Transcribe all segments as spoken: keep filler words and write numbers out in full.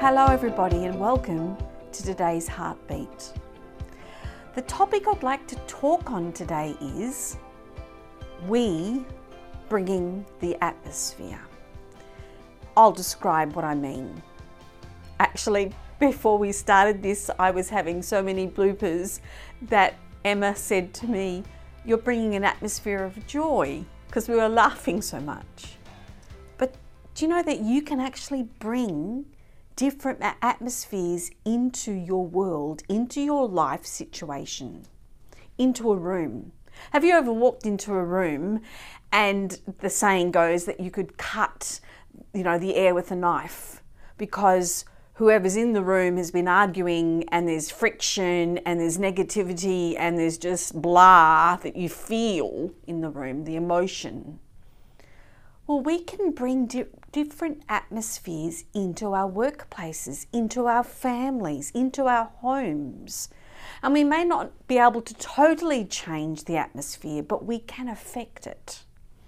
Hello everybody and welcome to today's Heartbeat. The topic I'd like to talk on today is we bringing the atmosphere. I'll describe what I mean. Actually, before we started this, I was having so many bloopers that Emma said to me, "You're bringing an atmosphere of joy," because we were laughing so much. But do you know that you can actually bring different atmospheres into your world, into your life situation, into a room? Have you ever walked into a room and the saying goes that you could cut, you know, the air with a knife because whoever's in the room has been arguing and there's friction and there's negativity and there's just blah that you feel in the room, the emotion. Well, we can bring di- different atmospheres into our workplaces, into our families, into our homes. And we may not be able to totally change the atmosphere, but we can affect it.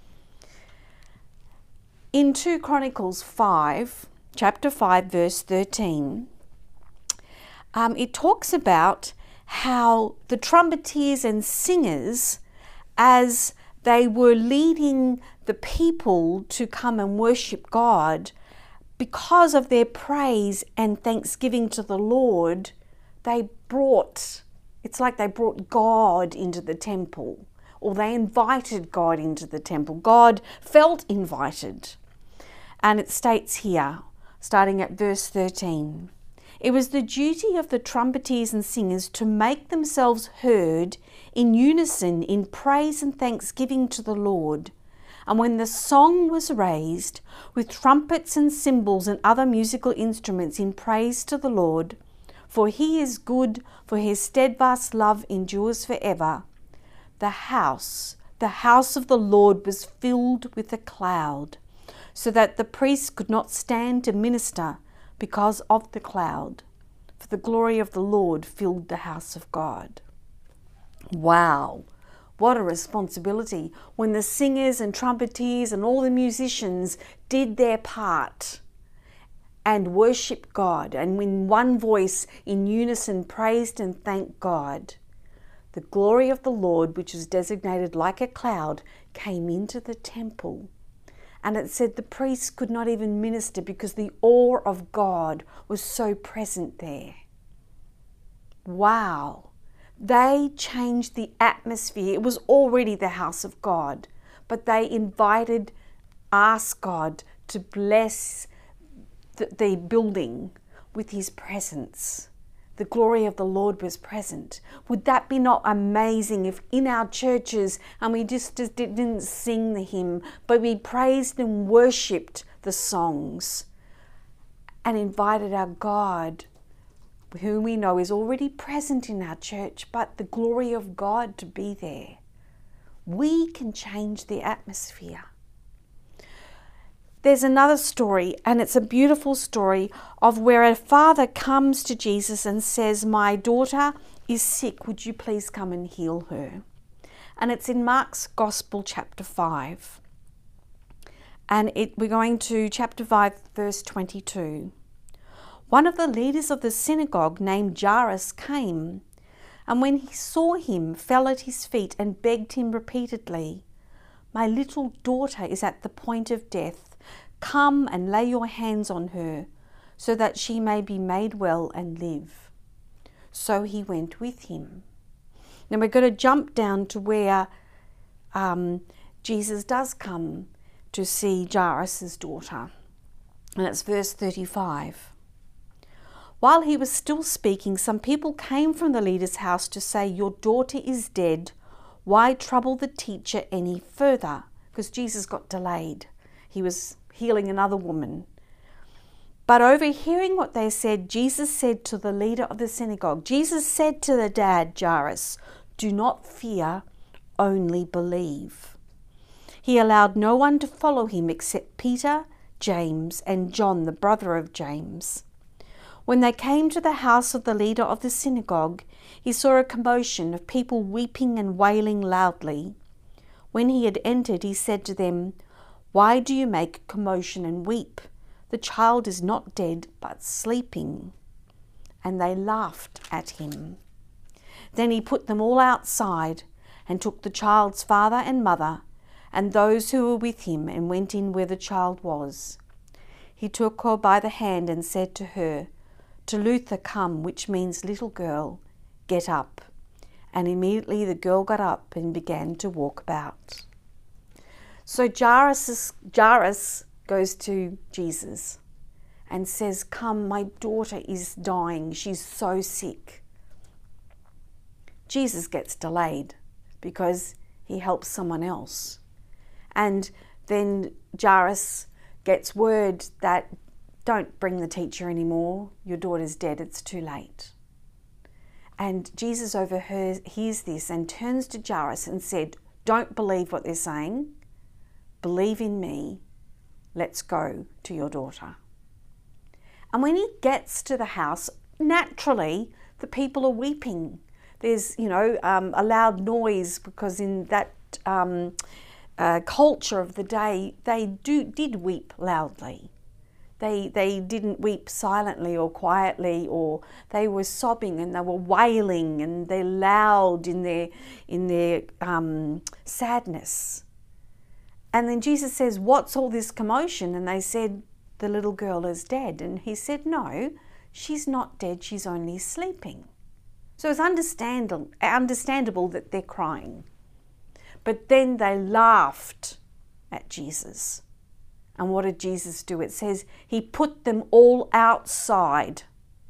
In Second Chronicles five, chapter five, verse thirteen, um, it talks about how the trumpeters and singers, as they were leading the people to come and worship God, because of their praise and thanksgiving to the Lord, they brought, it's like they brought God into the temple, or they invited God into the temple. God felt invited. And it states here, starting at verse thirteen, "It was the duty of the trumpeters and singers to make themselves heard in unison in praise and thanksgiving to the Lord. And when the song was raised with trumpets and cymbals and other musical instruments in praise to the Lord, for he is good, for his steadfast love endures forever, the house, the house of the Lord was filled with a cloud, so that the priests could not stand to minister because of the cloud, for the glory of the Lord filled the house of God." Wow, what a responsibility when the singers and trumpeters and all the musicians did their part and worshiped God, and when one voice in unison praised and thanked God, the glory of the Lord, which was designated like a cloud, came into the temple. And it said the priests could not even minister because the awe of God was so present there. Wow. They changed the atmosphere. It was already the house of God, but they invited, asked God to bless the, the building with his presence. The glory of the Lord was present. Would that be not amazing if in our churches, and we just, just didn't sing the hymn, but we praised and worshipped the songs and invited our God, whom we know is already present in our church, but the glory of God to be there. We can change the atmosphere. There's another story, and it's a beautiful story of where a father comes to Jesus and says, "My daughter is sick, would you please come and heal her?" And it's in Mark's Gospel, chapter five. And it, we're going to chapter five, verse twenty-two. "One of the leaders of the synagogue named Jairus came, and when he saw him, fell at his feet and begged him repeatedly, 'My little daughter is at the point of death. Come and lay your hands on her, so that she may be made well and live.' So he went with him." Now we're going to jump down to where um, Jesus does come to see Jairus' daughter. And it's verse thirty-five. "While he was still speaking, some people came from the leader's house to say, 'Your daughter is dead. Why trouble the teacher any further?'" Because Jesus got delayed. He was healing another woman. But overhearing what they said, Jesus said to the leader of the synagogue, Jesus said to the dad, Jairus, "Do not fear, only believe." He allowed no one to follow him except Peter, James, and John, the brother of James. When they came to the house of the leader of the synagogue, he saw a commotion of people weeping and wailing loudly. When he had entered, he said to them, "Why do you make commotion and weep? the child is not dead, but sleeping." And they laughed at him. Then he put them all outside and took the child's father and mother and those who were with him and went in where the child was. He took her by the hand and said to her, "Talitha come," which means, "Little girl, get up." And immediately the girl got up and began to walk about. So Jairus, Jairus goes to Jesus and says, "Come, my daughter is dying. She's so sick." Jesus gets delayed because he helps someone else. And then Jairus gets word that, "Don't bring the teacher anymore. Your daughter's dead. It's too late." And Jesus overhears this and turns to Jairus and said, "Don't believe what they're saying. Believe in me. Let's go to your daughter." And when he gets to the house, naturally, the people are weeping. There's, you know, um, a loud noise because in that um, uh, culture of the day, they do did weep loudly. They they didn't weep silently or quietly, or they were sobbing and they were wailing and they're loud in their in their um, sadness. And then Jesus says, "What's all this commotion?" And they said, "The little girl is dead." And he said, "No, she's not dead. She's only sleeping." So it's understandable, understandable that they're crying. But then they laughed at Jesus. And what did Jesus do? It says he put them all outside.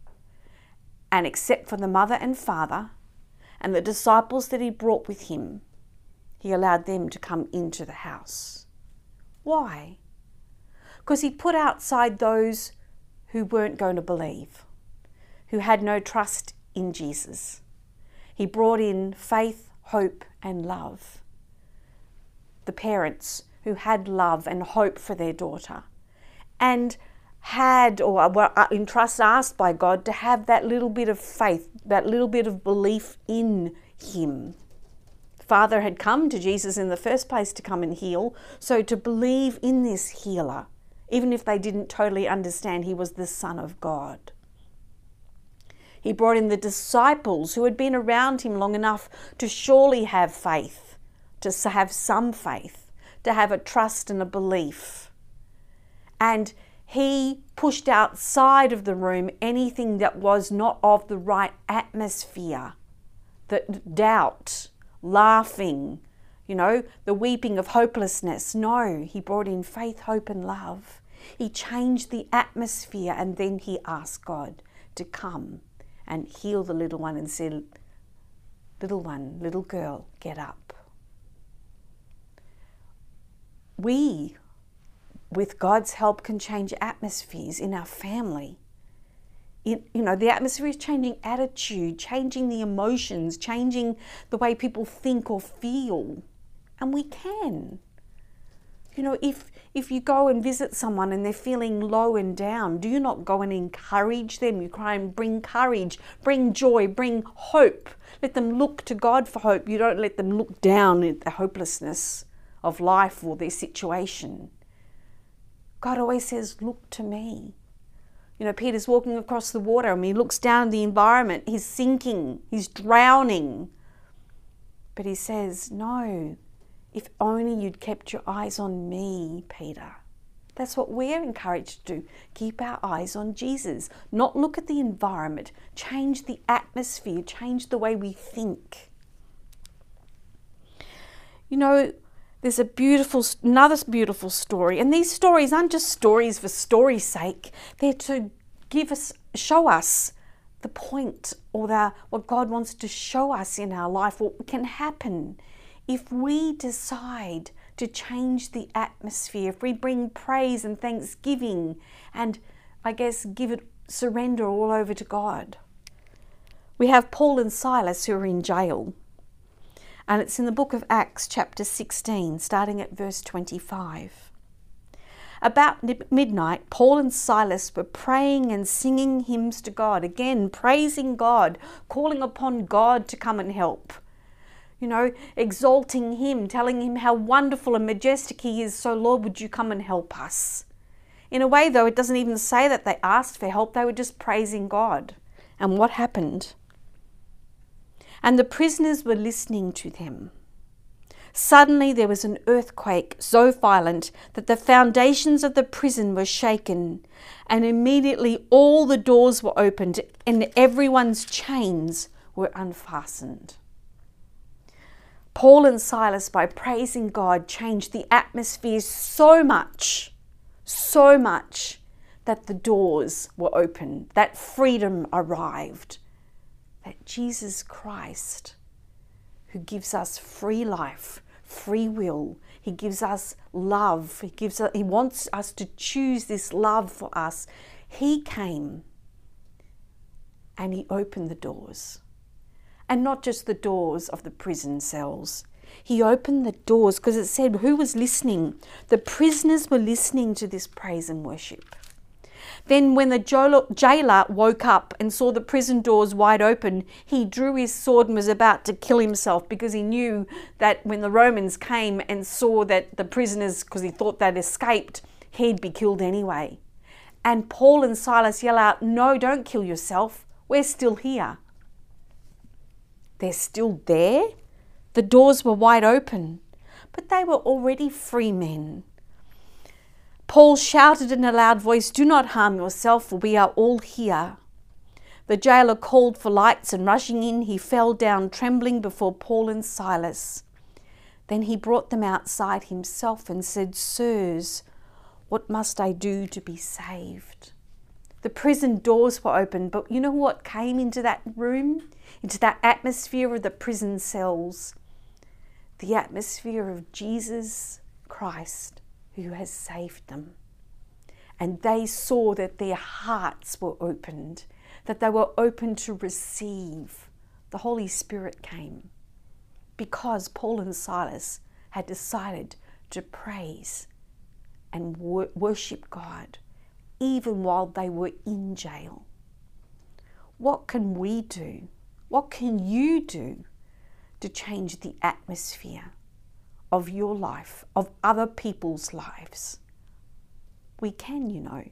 And except for the mother and father and the disciples that he brought with him, he allowed them to come into the house. Why? Because he put outside those who weren't going to believe, who had no trust in Jesus. He brought in faith, hope, and love. The parents who had love and hope for their daughter and had or were in trust asked by God to have that little bit of faith, that little bit of belief in him. Father had come to Jesus in the first place to come and heal, so to believe in this healer, even if they didn't totally understand he was the Son of God. He brought in the disciples who had been around him long enough to surely have faith, to have some faith, to have a trust and a belief. And he pushed outside of the room anything that was not of the right atmosphere, that doubt, laughing, you know, the weeping of hopelessness. No, he brought in faith, hope, and love. He changed the atmosphere, and then he asked God to come and heal the little one and said, "Little one, little girl, get up." We, with God's help, can change atmospheres in our family. It, you know, the atmosphere is changing attitude, changing the emotions, changing the way people think or feel. And we can. You know, if if you go and visit someone and they're feeling low and down, do you not go and encourage them? You try and bring courage, bring joy, bring hope. Let them look to God for hope. You don't let them look down at the hopelessness of life or their situation. God always says, "Look to me." You know, Peter's walking across the water and he looks down at the environment. He's sinking, he's drowning. But he says, "No, if only you'd kept your eyes on me, Peter." That's what we're encouraged to do. Keep our eyes on Jesus. Not look at the environment. Change the atmosphere. Change the way we think. You know, there's a beautiful, another beautiful story. And these stories aren't just stories for story's sake. They're to give us, show us the point or the, what God wants to show us in our life, what can happen if we decide to change the atmosphere, if we bring praise and thanksgiving and, I guess, give it, surrender all over to God. We have Paul and Silas who are in jail. And it's in the book of Acts chapter sixteen, starting at verse twenty-five. About midnight, Paul and Silas were praying and singing hymns to God. Again, praising God, calling upon God to come and help. You know, exalting him, telling him how wonderful and majestic he is. So Lord, would you come and help us? In a way, though, it doesn't even say that they asked for help. They were just praising God. And what happened? And the prisoners were listening to them. Suddenly there was an earthquake so violent that the foundations of the prison were shaken, and immediately all the doors were opened and everyone's chains were unfastened. Paul and Silas, by praising God, changed the atmosphere so much, so much that the doors were open, that freedom arrived, that Jesus Christ, who gives us free life, free will, he gives us love, he gives us, he wants us to choose this love for us. He came and he opened the doors. And not just the doors of the prison cells. He opened the doors because it said who was listening? The prisoners were listening to this praise and worship. Then when the jailer woke up and saw the prison doors wide open, he drew his sword and was about to kill himself, because he knew that when the Romans came and saw that the prisoners, because he thought they'd escaped, he'd be killed anyway. And Paul and Silas yell out, "No, don't kill yourself. We're still here." They're still there? The doors were wide open, but they were already free men. Paul shouted in a loud voice, "Do not harm yourself, for we are all here." The jailer called for lights, and rushing in, he fell down trembling before Paul and Silas. Then he brought them outside himself and said, "Sirs, what must I do to be saved?" The prison doors were open, but you know what came into that room? Into that atmosphere of the prison cells? The atmosphere of Jesus Christ, who has saved them. And they saw that their hearts were opened, that they were open to receive. The Holy Spirit came because Paul and Silas had decided to praise and wor- worship God even while they were in jail. What can we do? What can you do to change the atmosphere of your life, of other people's lives? We can, you know.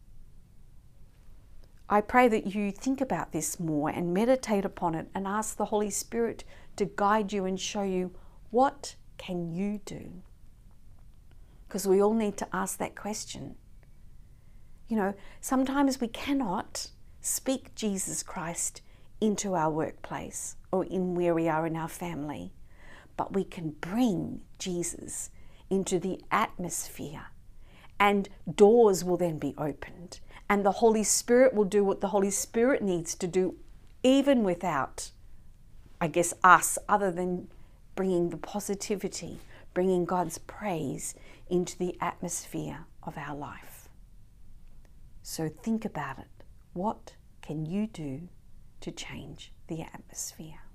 I pray that you think about this more and meditate upon it and ask the Holy Spirit to guide you and show you what can you do. Because we all need to ask that question. You know, sometimes we cannot speak Jesus Christ into our workplace or in where we are in our family, but we can bring Jesus into the atmosphere, and doors will then be opened, and the Holy Spirit will do what the Holy Spirit needs to do, even without, I guess, us, other than bringing the positivity, bringing God's praise into the atmosphere of our life. So think about it. What can you do to change the atmosphere?